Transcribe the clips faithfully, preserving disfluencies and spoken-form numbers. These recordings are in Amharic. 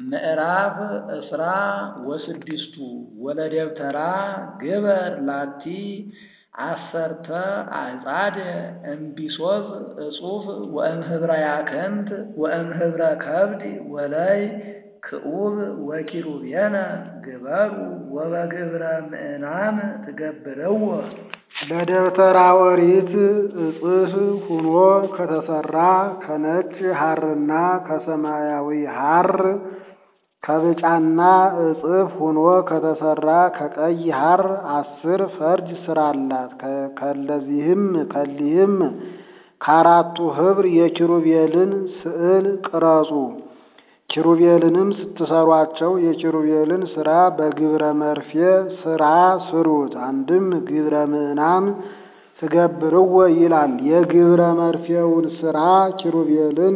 ምዕራፍ እስራ ወስድስቱ ወለደብተራ ግበር ላቲ አሰርተ አዕጻድ እምቢሶዝ እጹፍ ወእምህብረ ያከንት ወእምህብረ ከብድ ወላይ ክኡብ ወኪሩቤነ ግበሩ ወበግብረ ምዕናም ትገብረው። ለደብተራ ኦሪት እጽፍ ሁኖ ከተሰራ ከነጭ ሐርና ከሰማያዊ ሐር ከብጫና እጽፍ ሁኖ ከተሰራ ከቀይ ሐር አስር ፈርጅ ስራላት። ከለዚህም ከሊህም ከአራቱ ህብር የኪሩቤልን ስዕል ቅረጹ። ኪሩቤልንም ስትሰሯቸው የኪሩቤልን ስራ በግብረ መርፌ ስራ ስሩት። አንድም ግብረ ምዕናም ትገብርዎ ይላል። የግብረ መርፌውን ስራ ኪሩቤልን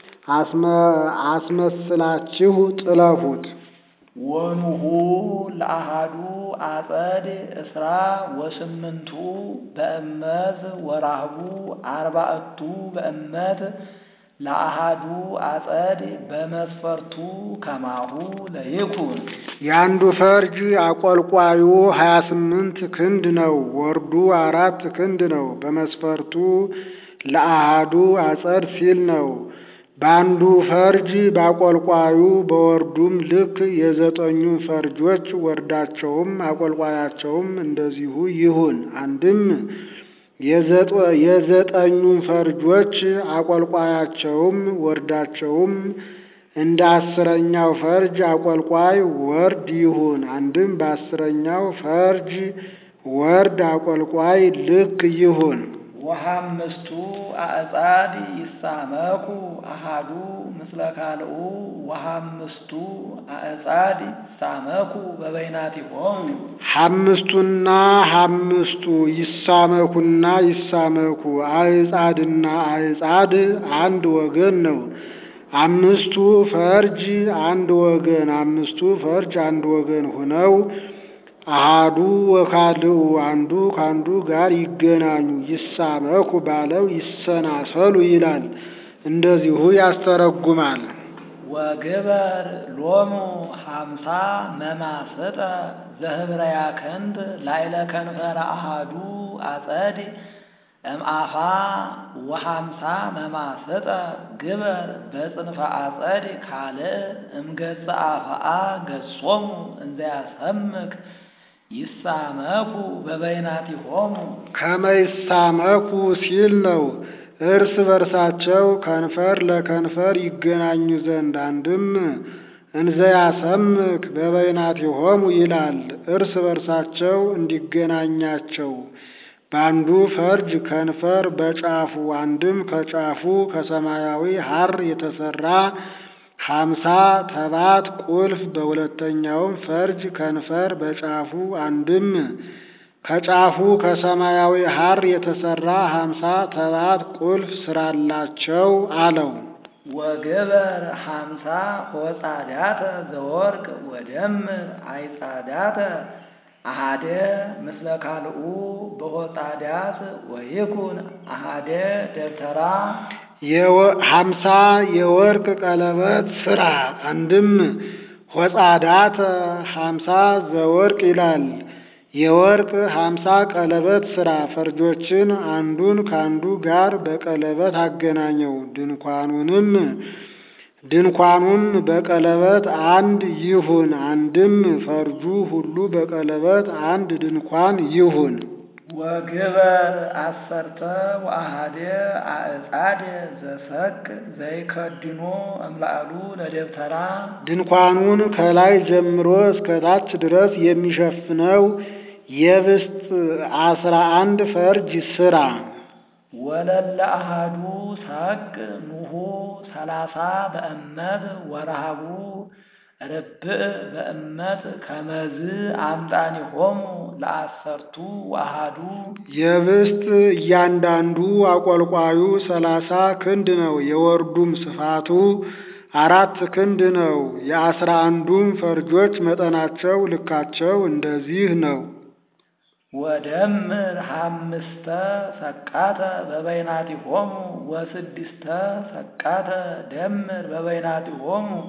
አስመስላችሁ ጥለፉት። ወኑሁ ለአሃዱ አጸድ እስራ ወስምንቱ በእመት ወራህቡ አርባዕቱ በእመት ለአሃዱ አጸድ በመስፈርቱ ከማሁ ለይኩን። የአንዱ ፈርጅ አቆልቋዩ ሀያ ስምንት ክንድ ነው፣ ወርዱ አራት ክንድ ነው። በመስፈርቱ ለአሃዱ አጸድ ሲል ነው። በአንዱ ፈርጅ ባቆልቋዩ በወርዱም ልክ የዘጠኙ ፈርጆች ወርዳቸውም አቆልቋያቸውም እንደዚሁ ይሁን። አንድም የዘጠኙን ፈርጆች አቆልቋያቸውም ወርዳቸውም እንደ አስረኛው ፈርጅ አቆልቋይ ወርድ ይሁን። አንድም በአስረኛው ፈርጅ ወርድ አቆልቋይ ልክ ይሁን። ወሐምስቱ አዕጻድ ይሳመኩ አሃዱ ምስለ ካልኡ ወሐምስቱ አዕጻድ ይሳመኩ በበይናቲሆሙ። ሐምስቱና ሐምስቱ ይሳመኩና ይሳመኩ አዕጻድና አዕጻድ አንድ ወገን ነው። አምስቱ ፈርጅ አንድ ወገን አምስቱ ፈርጅ አንድ ወገን ሆነው አሃዱ ወካልኡ አንዱ ካንዱ ጋር ይገናኙ። ይሳመኩ ባለው ይሰናሰሉ ይላል። እንደዚሁ ያስተረጉማል። ወግበር ሎሙ ሀምሳ መማስጠ ዘህብረ ያከንት ላዕለ ከንፈረ አሃዱ አጸድ እምአፋ ወሀምሳ መማስጠ ግበር በጽንፈ አጸድ ካልእ እምገጸ አፍአ ገጾሙ እንዘ ያሰምክ ይሳመኩ በበይናቲሆሙ። ከመይሳመኩ ሲል ነው እርስ በርሳቸው ከንፈር ለከንፈር ይገናኙ ዘንድ። አንድም እንዘ ያሰምክ በበይናቲሆሙ ይላል። እርስ በርሳቸው እንዲገናኛቸው በአንዱ ፈርጅ ከንፈር በጫፉ አንድም ከጫፉ ከሰማያዊ ሐር የተሰራ ሀምሳ ተባት ቁልፍ በሁለተኛውም ፈርጅ ከንፈር በጫፉ አንድም ከጫፉ ከሰማያዊ ሐር የተሰራ ሀምሳ ተባት ቁልፍ ስራላቸው አለው። ወግበር ሀምሳ ሆጻዳተ ዘወርቅ ወደምር አይጻዳተ አሃደ ምስለ ካልኡ በሆጻዳት ወይኩን አሃደ ደብተራ። ሀምሳ የወርቅ ቀለበት ስራ። አንድም ሆጻዳተ ሀምሳ ዘወርቅ ይላል። የወርቅ ሀምሳ ቀለበት ስራ። ፈርጆችን አንዱን ካንዱ ጋር በቀለበት አገናኘው። ድንኳኑንም ድንኳኑም በቀለበት አንድ ይሁን። አንድም ፈርጁ ሁሉ በቀለበት አንድ ድንኳን ይሁን። ወግበር አሰርተ ወአሃደ አዕጻድ ዘሰቅ ዘይከድኖ እምላዕሉ ለደብተራ። ድንኳኑን ከላይ ጀምሮ እስከ ታች ድረስ የሚሸፍነው የብስት አስራ አንድ ፈርጅ ስራ። ወለለ አሃዱ ሰቅ ኑሁ ሰላሳ በእመት ወረሃቡ ርብዕ በእመት ከመዝ አምጣኒሆሙ ለአሰርቱ አሃዱ። የብስት እያንዳንዱ አቆልቋዩ ሰላሳ ክንድ ነው። የወርዱም ስፋቱ አራት ክንድ ነው። የአስራ አንዱም ፈርጆች መጠናቸው ልካቸው እንደዚህ ነው። ወደምር ሐምስተ ሰቃተ በበይናቲሆሙ ወስድስተ ሰቃተ ደምር በበይናቲሆሙ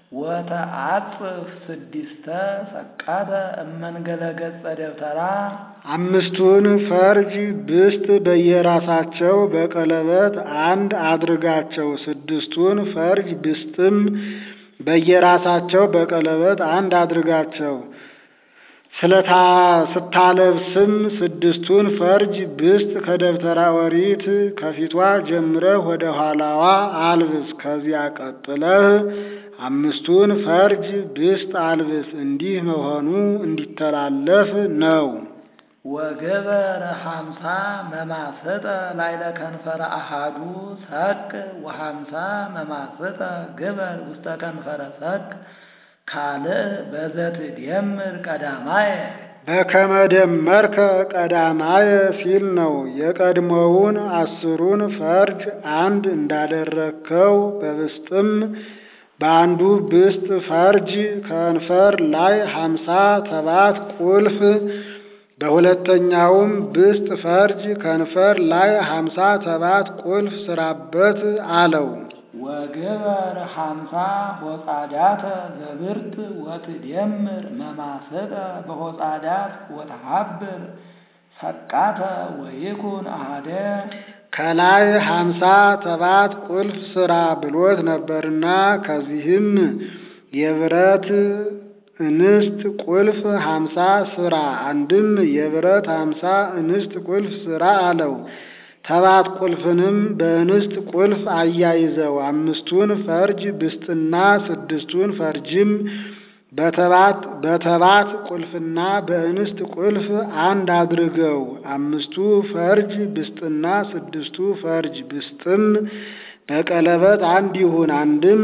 ወተአጽፍ ስድስተ ሰቃተ እመንገለ ገጸ ደብተራ አምስቱን ፈርጅ ብስት በየራሳቸው በቀለበት አንድ አድርጋቸው። ስድስቱን ፈርጅ ብስትም በየራሳቸው በቀለበት አንድ አድርጋቸው። ስለታ ስታለብስም ስድስቱን ፈርጅ ብስት ከደብተራ ኦሪት ከፊቷ ጀምረህ ወደ ኋላዋ አልብስ። ከዚያ ቀጥለህ አምስቱን ፈርጅ ብስት አልብስ። እንዲህ መሆኑ እንዲተላለፍ ነው። ወገበር ሀምሳ መማስጠ ላይለ ከንፈረ አሃዱ ሰቅ ወሀምሳ መማስጠ ግበር ውስተ ከንፈረ ሰቅ ካልእ በዘት ደምር ቀዳማየ በከመ ደመርከ ቀዳማየ ሲል ነው። የቀድሞውን አስሩን ፈርጅ አንድ እንዳደረግከው በብስጥም በአንዱ ብስት ፈርጅ ከንፈር ላይ ሀምሳ ተባት ቁልፍ በሁለተኛውም ብስት ፈርጅ ከንፈር ላይ ሀምሳ ተባት ቁልፍ ስራበት አለው። ወግበር ሀምሳ ሆጻዳተ ዘብርት ወትደምር መማስጠ በሆጻዳት ወተሃብር ሰቃተ ወይኩን አሃደ ከላይ ሀምሳ ተባት ቁልፍ ስራ ብሎት ነበርና ከዚህም የብረት እንስት ቁልፍ ሀምሳ ስራ አንድም የብረት ሀምሳ እንስት ቁልፍ ስራ አለው። ተባት ቁልፍንም በእንስት ቁልፍ አያይዘው አምስቱን ፈርጅ ብስትና ስድስቱን ፈርጅም በተባት በተባት ቁልፍና በእንስት ቁልፍ አንድ አድርገው። አምስቱ ፈርጅ ብስትና ስድስቱ ፈርጅ ብስጥም በቀለበት አንድ ይሁን። አንድም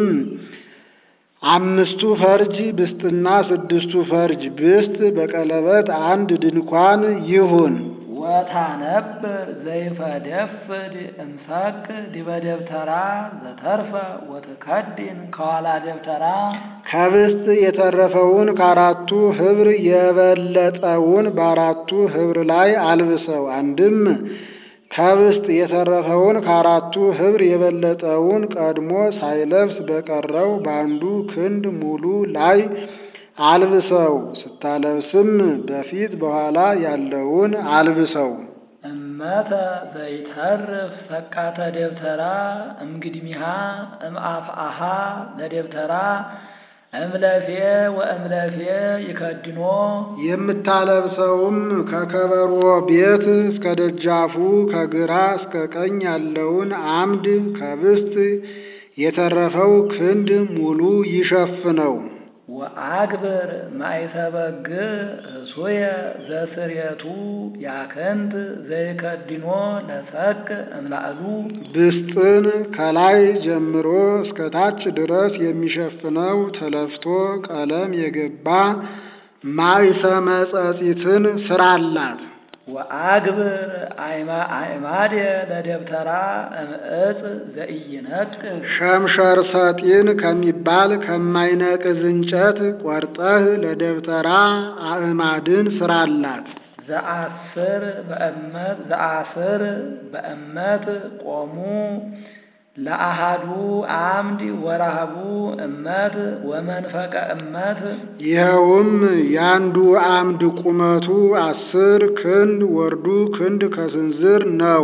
አምስቱ ፈርጅ ብስትና ስድስቱ ፈርጅ ብስት በቀለበት አንድ ድንኳን ይሁን። ወታነብር ዘይፈደፍድ እምሰቅ ዲበ ደብተራ ዘተርፈ ወትከድን ከኋላ ደብተራ ከብስት የተረፈውን ከአራቱ ህብር የበለጠውን በአራቱ ህብር ላይ አልብሰው። አንድም ከብስት የተረፈውን ከአራቱ ህብር የበለጠውን ቀድሞ ሳይለብስ በቀረው በአንዱ ክንድ ሙሉ ላይ አልብሰው። ስታለብስም በፊት በኋላ ያለውን አልብሰው። እመተ ዘይተርፍ ሰቃተ ደብተራ እምግድሚሃ እምአፍአሃ ለደብተራ እምለፌ ወእምለፌ ይከድኖ የምታለብሰውም ከከበሮ ቤት እስከ ደጃፉ ከግራ እስከ ቀኝ ያለውን አምድ ከብስት የተረፈው ክንድ ሙሉ ይሸፍነው። ወአግብር ማይሰበግ እሱየ ዘስርየቱ ያከንት ዘይከድኖ ለሰቅ እምላእሉ ብስጥን ከላይ ጀምሮ እስከ ታች ድረስ የሚሸፍነው ተለፍቶ ቀለም የገባ ማይሰመ ጸጺትን ስራላት። ወአግብር አዕማደ ለደብተራ እምዕፅ ዘኢይነቅዝ ሸምሸር ሰጢን ከሚባል ከማይነቅዝ እንጨት ቆርጠህ ለደብተራ አዕማድን ስራላት። ዘአስር በእመት ዘአስር በእመት ቆሙ ለአሃዱ አምድ ወራሃቡ እመት ወመንፈቀ እመት ይኸውም ያንዱ አምድ ቁመቱ አስር ክንድ ወርዱ ክንድ ከስንዝር ነው።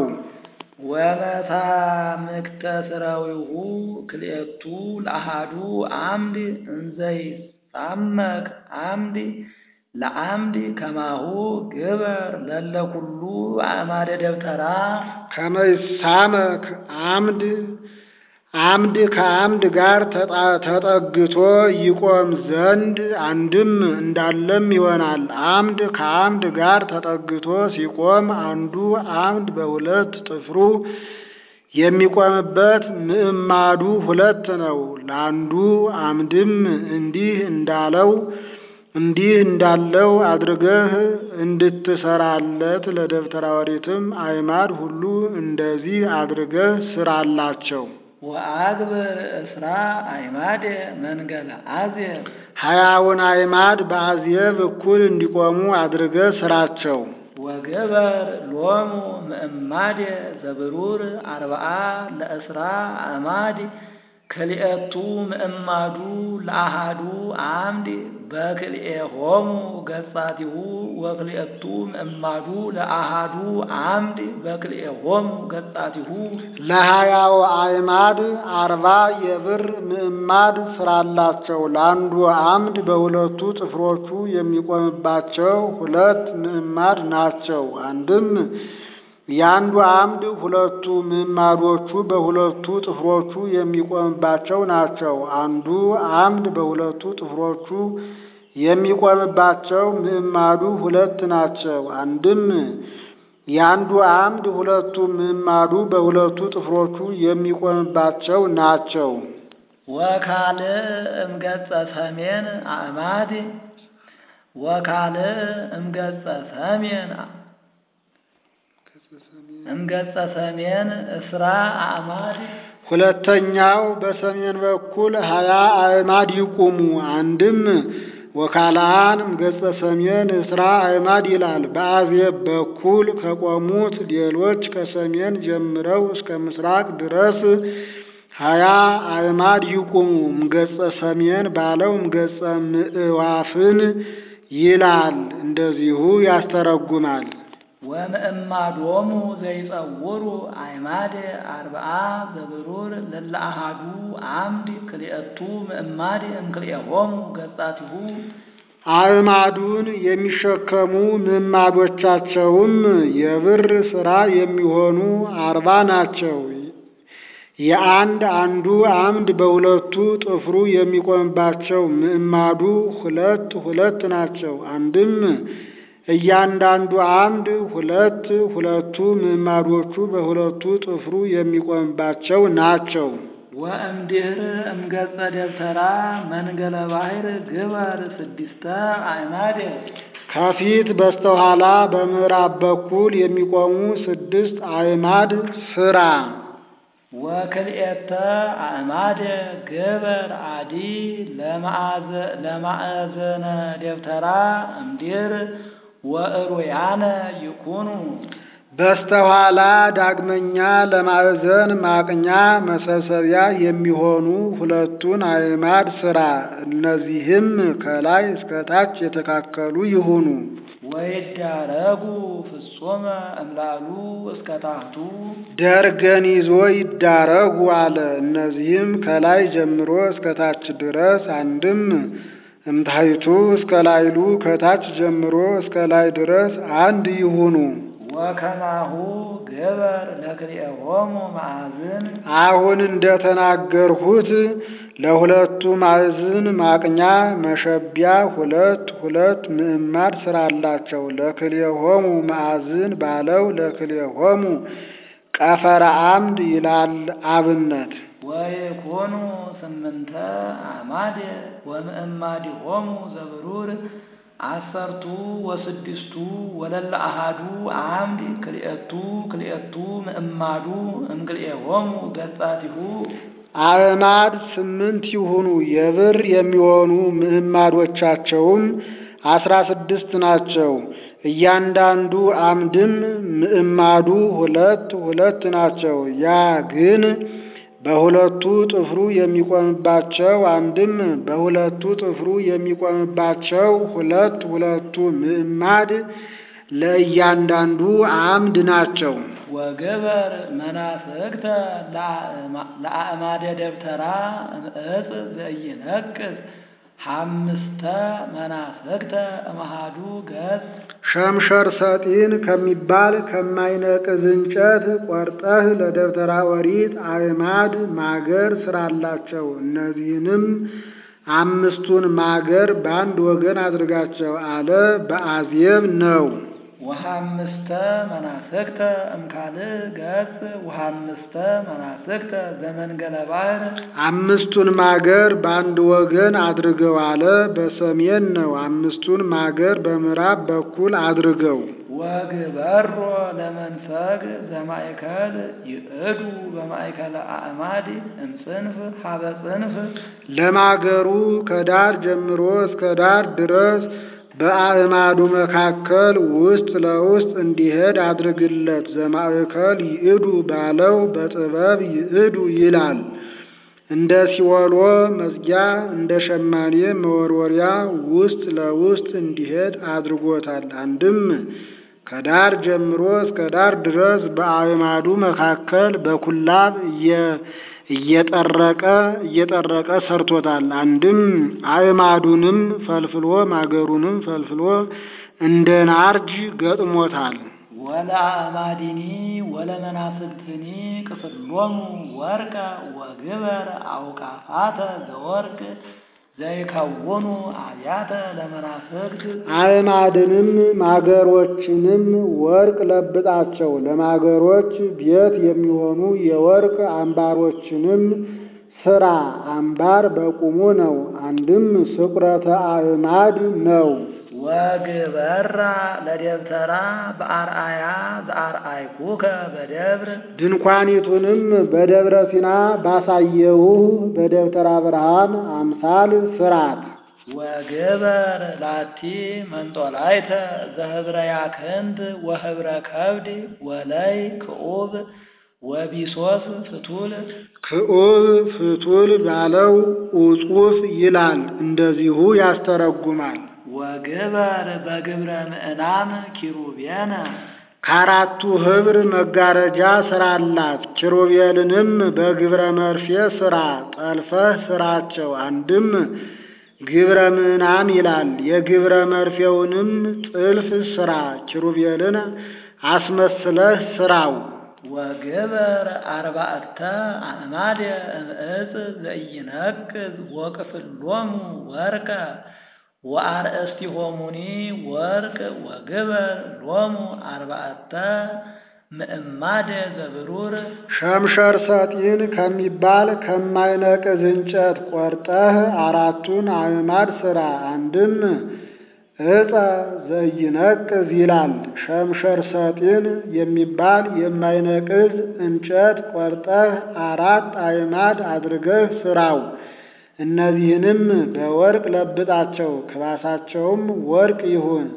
ወመሳምክተ ስራዊሁ ክልኤቱ ለአሃዱ አምድ እንዘይሳመክ አምድ ለአምድ ከማሁ ግበር ለለኩሉ አዕማደ ደብተራ ከመይሳመክ አምድ አምድ ከአምድ ጋር ተጠግቶ ይቆም ዘንድ አንድም እንዳለም ይሆናል። አምድ ከአምድ ጋር ተጠግቶ ሲቆም አንዱ አምድ በሁለት ጥፍሩ የሚቆምበት ምዕማዱ ሁለት ነው። ለአንዱ አምድም እንዲህ እንዳለው እንዲህ እንዳለው አድርገህ እንድትሰራለት ለደብተራ ኦሪትም አዕማድ ሁሉ እንደዚህ አድርገህ ስራላቸው። ወአግብር እስራ አዕማደ መንገለ አዜብ ሀያውን አዕማድ በአዜብ እኩል እንዲቆሙ አድርገህ ስራቸው። ወገበር ሎሙ ምዕማደ ዘብሩር አርብዓ ለእስራ አዕማድ ክልኤቱ ምእማዱ ለአሃዱ አምድ በክልኤሆሙ ገጻቲሁ ወክልኤቱ ምእማዱ ለአሃዱ አምድ በክልኤሆሙ ገጻቲሁ። ለሀያው አዕማድ አርባ የብር ምእማድ ስራላቸው። ለአንዱ አምድ በሁለቱ ጥፍሮቹ የሚቆምባቸው ሁለት ምእማድ ናቸው። አንድም የአንዱ አምድ ሁለቱ ምዕማዶቹ በሁለቱ ጥፍሮቹ የሚቆምባቸው ናቸው። አንዱ አምድ በሁለቱ ጥፍሮቹ የሚቆምባቸው ምዕማዱ ሁለት ናቸው። አንድም የአንዱ አምድ ሁለቱ ምዕማዱ በሁለቱ ጥፍሮቹ የሚቆምባቸው ናቸው። ወካልእ እምገጸ ሰሜን አዕማድ ወካልእ እምገጸ ሰሜን እምገጸ ሰሜን እስራ አዕማድ። ሁለተኛው በሰሜን በኩል ሀያ አዕማድ ይቁሙ። አንድም ወካልአን እምገጸ ሰሜን እስራ አዕማድ ይላል። በአዜብ በኩል ከቆሙት ሌሎች ከሰሜን ጀምረው እስከ ምስራቅ ድረስ ሀያ አዕማድ ይቁሙ። እምገጸ ሰሜን ባለው እምገጸ ምዕዋፍን ይላል። እንደዚሁ ያስተረጉማል። ወምእማዶሙ ዘይጸውሩ አዕማደ አርብዓ ዘብሩር ለለአሃዱ አምድ ክልኤቱ ምእማድ እምክልኤሆሙ ገጻቲሁ። አዕማዱን የሚሸከሙ ምዕማዶቻቸውም የብር ሥራ የሚሆኑ አርባ ናቸው። የአንድ አንዱ አምድ በሁለቱ ጥፍሩ የሚቆምባቸው ምዕማዱ ሁለት ሁለት ናቸው። አንድም እያንዳንዱ አምድ ሁለት ሁለቱ ምዕማዶቹ በሁለቱ ጥፍሩ የሚቆምባቸው ናቸው። ወእምድኅር እምገጸ ደብተራ መንገለ ባሕር ግበር ስድስተ አዕማደ። ከፊት በስተኋላ በምዕራብ በኩል የሚቆሙ ስድስት አዕማድ ሥራ። ወክልኤተ አዕማደ ግበር አዲ ለማእዘነ ደብተራ እምድኅር ወእሩያነ ይኩኑ። በስተኋላ ዳግመኛ ለማዕዘን ማቅኛ መሰብሰቢያ የሚሆኑ ሁለቱን አዕማድ ሥራ። እነዚህም ከላይ እስከ ታች የተካከሉ ይሁኑ። ወይዳረጉ ፍጹመ እምላሉ እስከ ታሕቱ። ደርገን ይዞ ይዳረጉ አለ። እነዚህም ከላይ ጀምሮ እስከ ታች ድረስ አንድም እምታይቱ እስከ ላይሉ ከታች ጀምሮ እስከ ላይ ድረስ አንድ ይሁኑ። ወከማሁ ግበር ለክልኤሆሙ ማዕዝን። አሁን እንደተናገርሁት ለሁለቱ ማዕዝን ማቅኛ መሸቢያ ሁለት ሁለት ምዕማድ ስራላቸው። ለክልኤሆሙ ማዕዝን ባለው ለክልኤሆሙ ቀፈረ አምድ ይላል አብነት። ወይኩኑ ስምንተ አዕማደ ወምእማዲሆሙ ዘብሩር አሰርቱ ወስድስቱ ወለለ አሃዱ አምድ ክልኤቱ ክልኤቱ ምእማዱ እምክልኤሆሙ ገጻቲሁ። አዕማድ ስምንት ይሁኑ። የብር የሚሆኑ ምዕማዶቻቸውም አስራ ስድስት ናቸው። እያንዳንዱ አምድም ምዕማዱ ሁለት ሁለት ናቸው። ያ ግን በሁለቱ ጥፍሩ የሚቆምባቸው አንድም በሁለቱ ጥፍሩ የሚቆምባቸው ሁለት ሁለቱ ምዕማድ ለእያንዳንዱ አምድ ናቸው። ወግበር መናፍቅተ ለአዕማደ ደብተራ እምዕፅ ዘኢይነቅዝ ሐምስተ መናፍቅተ እምአሃዱ ገጽ። ሸምሸር ሰጢን ከሚባል ከማይነቅዝ እንጨት ቆርጠህ ለደብተራ ኦሪት አዕማድ ማገር ስራላቸው። እነዚህንም አምስቱን ማገር በአንድ ወገን አድርጋቸው አለ። በአዜብ ነው። ወሐምስተ መናፍቅተ እምካልእ ገጽ ወሐምስተ መናፍቅተ ዘመንገለ ባሕር። አምስቱን ማገር በአንድ ወገን አድርገው አለ። በሰሜን ነው። አምስቱን ማገር በምዕራብ በኩል አድርገው። ወግበሮ ለመንፈግ ዘማእከል ይእዱ በማእከለ አዕማድ እምጽንፍ ሀበ ጽንፍ። ለማገሩ ከዳር ጀምሮ እስከ ዳር ድረስ በአዕማዱ መካከል ውስጥ ለውስጥ እንዲሄድ አድርግለት። ዘማእከል ይእዱ ባለው በጥበብ ይእዱ ይላል። እንደ ሲወሎ መዝጊያ እንደ ሸማኔ መወርወሪያ ውስጥ ለውስጥ እንዲሄድ አድርጎታል። አንድም ከዳር ጀምሮ እስከ ዳር ድረስ በአዕማዱ መካከል በኩላብ እየጠረቀ እየጠረቀ ሰርቶታል። አንድም አዕማዱንም ፈልፍሎ ማገሩንም ፈልፍሎ እንደ ናርጅ ገጥሞታል። ወለአእማዲኒ ወለመናፍልትኒ ቅፍሎሙ ወርቀ ወግበር አውቃፋተ ዘወርቅ ዘይከውኑ አብያተ ለመናፍቅት አዕማድንም ማገሮችንም ወርቅ ለብጣቸው ለማገሮች ቤት የሚሆኑ የወርቅ አምባሮችንም ስራ። አምባር በቁሙ ነው። አንድም ስቁረተ አዕማድ ነው። ወግበራ ለደብተራ በአርአያ ዘአርአይኩከ በደብር ድንኳኒቱንም በደብረ ሲና ባሳየውህ በደብተራ ብርሃን አምሳል ስራት። ወግበር ላቲ መንጦላይተ ዘህብረ ያክንት ወህብረ ከብድ ወለይ ክዑብ ወቢሶስ ፍቱል ክዑብ ፍቱል ባለው ውጹፍ ይላል፣ እንደዚሁ ያስተረጉማል። ወግበር በግብረ ምዕናን ኪሩቤነ ከአራቱ ህብር መጋረጃ ስራላት። ኪሩቤልንም በግብረ መርፌ ስራ ጠልፈህ ስራቸው። አንድም ግብረ ምዕናን ይላል። የግብረ መርፌውንም ጥልፍ ስራ። ኪሩቤልን አስመስለህ ስራው። ወግበር አርባዕተ አዕማደ እምዕፅ ዘኢይነቅዝ ወቅፍሎሙ ወርቀ ወአርእስቲሆሙኒ ወርቅ ወግበር ሎሙ አርባዕተ ምዕማደ ዘብሩር ሸምሸር ሰጢን ከሚባል ከማይነቅዝ እንጨት ቆርጠህ አራቱን አዕማድ ስራ። አንድም ዕፀ ዘኢይነቅዝ ይላል። ሸምሸር ሰጢን የሚባል የማይነቅዝ እንጨት ቆርጠህ አራት አዕማድ አድርገህ ስራው። እነዚህንም በወርቅ ለብጣቸው፣ ክባሳቸውም ወርቅ ይሁን።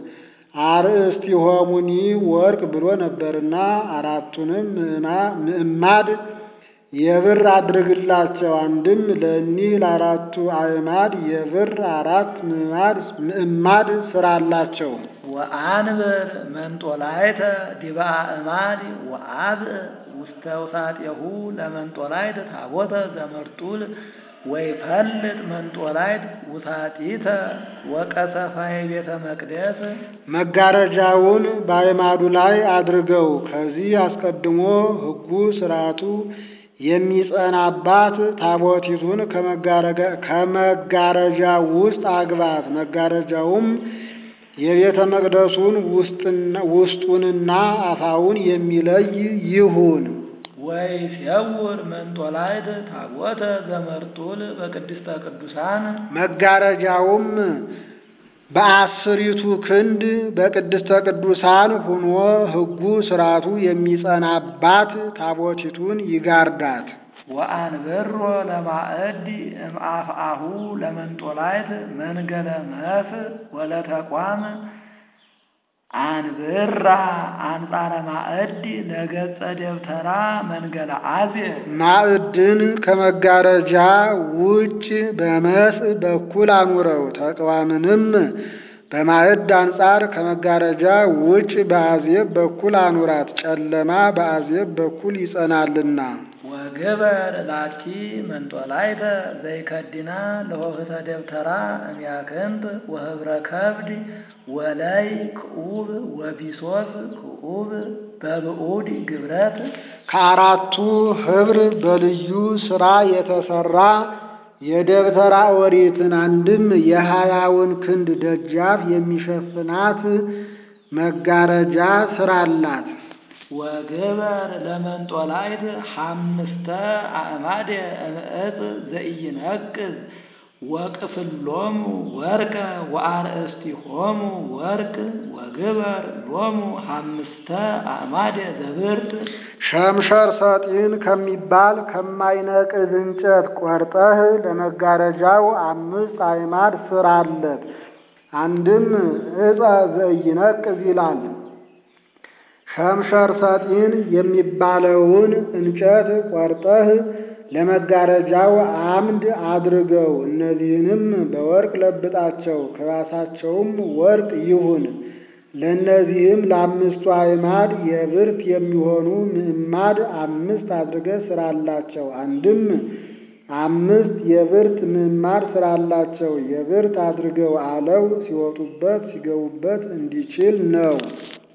አርእስቲሆሙኒ ወርቅ ብሎ ነበርና አራቱንም ምዕማድ የብር አድርግላቸው። አንድም ለእኒህ ለአራቱ አዕማድ የብር አራት ምዕማድ ስራላቸው። ወአንብር መንጦላይተ ዲበ አዕማድ ወአብእ ውስተ ውሳጤሁ ለመንጦላይት ታቦተ ዘመርጡል ወይፈልጥ መንጦላይት ውሳጢተ ወቀሰፋይ ቤተ መቅደስ መጋረጃውን በአዕማዱ ላይ አድርገው ከዚህ አስቀድሞ ሕጉ ስርዓቱ የሚጸናባት ታቦቲቱን ከመጋረጃ ውስጥ አግባት። መጋረጃውም የቤተ መቅደሱን ውስጡንና አፋውን የሚለይ ይሁን። ወይሴውር መንጦላይት ታቦተ ዘመርጡል በቅድስተ ቅዱሳን መጋረጃውም በአስሪቱ ክንድ በቅድስተ ቅዱሳን ሆኖ ሕጉ ስርዓቱ የሚጸናባት ታቦቲቱን ይጋርዳት። ወአንብሮ ለማዕድ እምአፍአሁ ለመንጦላይት መንገለ መፍ ወለተቋም አንብራ አንጻረ ማዕድ ለገጸ ደብተራ መንገለ አዜ ማዕድን ከመጋረጃ ውጭ በመስእ በኩል አኑረው። ተቋምንም በማዕድ አንጻር ከመጋረጃ ውጭ በአዜብ በኩል አኑራት፣ ጨለማ በአዜብ በኩል ይጸናልና። ወግበር ላቲ መንጦላይተ ዘይከድና ለሆህተ ደብተራ እምያክንት ወህብረ ከብድ ወላይ ክዑብ ወቢሶስ ክዑብ በብዑድ ግብረት ከአራቱ ህብር በልዩ ስራ የተሰራ የደብተራ ኦሪትን አንድም የሀያውን ክንድ ደጃፍ የሚሸፍናት መጋረጃ ስራላት። ወግበር ለመንጦላይት ሐምስተ አዕማደ እምዕፅ ዘኢይነቅዝ ወቅፍሎሙ ወርቀ ወአርእስቲሆሙ ወርቅ ወግበር ሎሙ ሐምስተ አዕማደ ዘብርት ሸምሸር ሰጢን ከሚባል ከማይነቅዝ እንጨት ቆርጠህ ለመጋረጃው አምስት አዕማድ ስራለት። አንድም ዕፀ ዘኢይነቅዝ ይላል። ሸምሸር ሰጢን የሚባለውን እንጨት ቆርጠህ ለመጋረጃው አምድ አድርገው። እነዚህንም በወርቅ ለብጣቸው፣ ከራሳቸውም ወርቅ ይሁን። ለእነዚህም ለአምስቱ አዕማድ የብርት የሚሆኑ ምዕማድ አምስት አድርገህ ስራላቸው። አንድም አምስት የብርት ምዕማድ ስራላቸው። የብርት አድርገው አለው ሲወጡበት ሲገቡበት እንዲችል ነው።